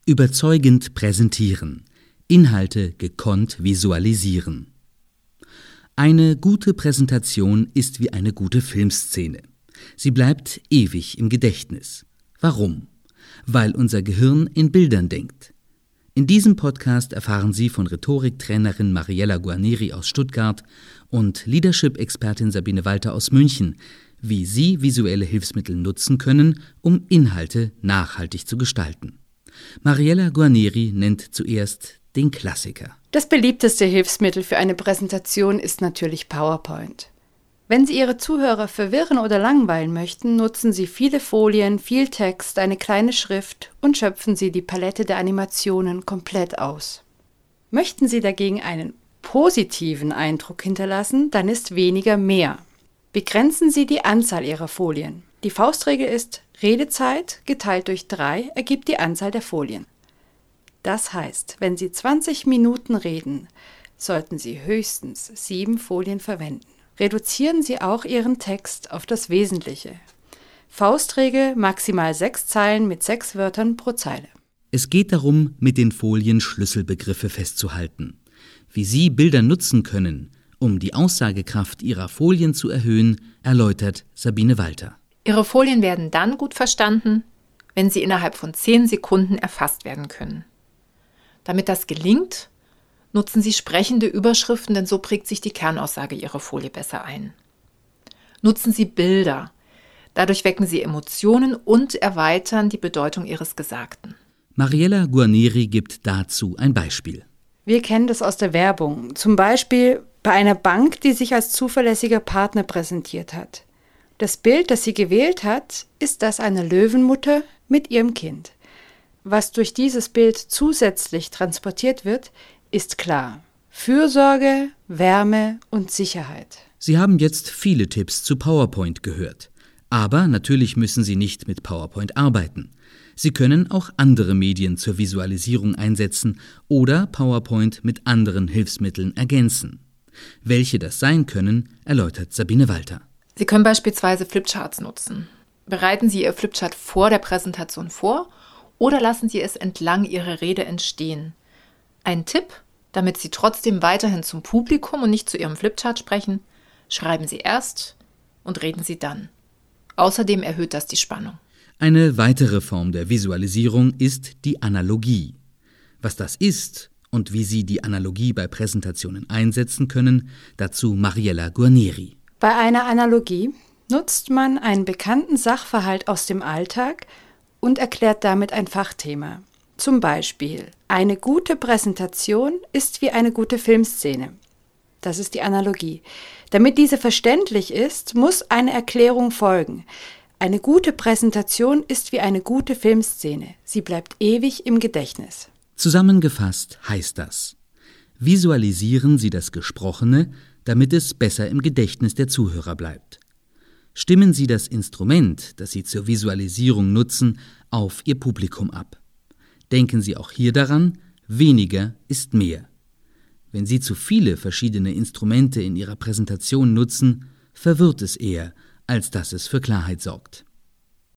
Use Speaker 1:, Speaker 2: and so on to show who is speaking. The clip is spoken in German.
Speaker 1: Überzeugend präsentieren. Inhalte gekonnt visualisieren. Eine gute Präsentation ist wie eine gute Filmszene. Sie bleibt ewig im Gedächtnis. Warum? Weil unser Gehirn in Bildern denkt. In diesem Podcast erfahren Sie von Rhetoriktrainerin Mariella Guarneri aus Stuttgart und Leadership-Expertin Sabine Walter aus München, wie Sie visuelle Hilfsmittel nutzen können, um Inhalte nachhaltig zu gestalten. Mariella Guarneri nennt zuerst den Klassiker.
Speaker 2: Das beliebteste Hilfsmittel für eine Präsentation ist natürlich PowerPoint. Wenn Sie Ihre Zuhörer verwirren oder langweilen möchten, nutzen Sie viele Folien, viel Text, eine kleine Schrift und schöpfen Sie die Palette der Animationen komplett aus. Möchten Sie dagegen einen positiven Eindruck hinterlassen, dann ist weniger mehr. Begrenzen Sie die Anzahl Ihrer Folien. Die Faustregel ist, Redezeit geteilt durch 3 ergibt die Anzahl der Folien. Das heißt, wenn Sie 20 Minuten reden, sollten Sie höchstens 7 Folien verwenden. Reduzieren Sie auch Ihren Text auf das Wesentliche. Faustregel maximal 6 Zeilen mit 6 Wörtern pro Zeile.
Speaker 1: Es geht darum, mit den Folien Schlüsselbegriffe festzuhalten. Wie Sie Bilder nutzen können, um die Aussagekraft Ihrer Folien zu erhöhen, erläutert Sabine Walter.
Speaker 3: Ihre Folien werden dann gut verstanden, wenn sie innerhalb von 10 Sekunden erfasst werden können. Damit das gelingt, nutzen Sie sprechende Überschriften, denn so prägt sich die Kernaussage Ihrer Folie besser ein. Nutzen Sie Bilder. Dadurch wecken Sie Emotionen und erweitern die Bedeutung Ihres Gesagten.
Speaker 1: Mariella Guarneri gibt dazu ein Beispiel.
Speaker 2: Wir kennen das aus der Werbung. Zum Beispiel bei einer Bank, die sich als zuverlässiger Partner präsentiert hat. Das Bild, das sie gewählt hat, ist das einer Löwenmutter mit ihrem Kind. Was durch dieses Bild zusätzlich transportiert wird, ist klar. Fürsorge, Wärme und Sicherheit.
Speaker 1: Sie haben jetzt viele Tipps zu PowerPoint gehört. Aber natürlich müssen Sie nicht mit PowerPoint arbeiten. Sie können auch andere Medien zur Visualisierung einsetzen oder PowerPoint mit anderen Hilfsmitteln ergänzen. Welche das sein können, erläutert Sabine Walter.
Speaker 3: Sie können beispielsweise Flipcharts nutzen. Bereiten Sie Ihr Flipchart vor der Präsentation vor oder lassen Sie es entlang Ihrer Rede entstehen. Ein Tipp, damit Sie trotzdem weiterhin zum Publikum und nicht zu Ihrem Flipchart sprechen: Schreiben Sie erst und reden Sie dann. Außerdem erhöht das die Spannung.
Speaker 1: Eine weitere Form der Visualisierung ist die Analogie. Was das ist und wie Sie die Analogie bei Präsentationen einsetzen können, dazu Mariella Guarneri.
Speaker 2: Bei einer Analogie nutzt man einen bekannten Sachverhalt aus dem Alltag und erklärt damit ein Fachthema. Zum Beispiel, eine gute Präsentation ist wie eine gute Filmszene. Das ist die Analogie. Damit diese verständlich ist, muss eine Erklärung folgen. Eine gute Präsentation ist wie eine gute Filmszene. Sie bleibt ewig im Gedächtnis.
Speaker 1: Zusammengefasst heißt das: Visualisieren Sie das Gesprochene, damit es besser im Gedächtnis der Zuhörer bleibt. Stimmen Sie das Instrument, das Sie zur Visualisierung nutzen, auf Ihr Publikum ab. Denken Sie auch hier daran, weniger ist mehr. Wenn Sie zu viele verschiedene Instrumente in Ihrer Präsentation nutzen, verwirrt es eher, als dass es für Klarheit sorgt.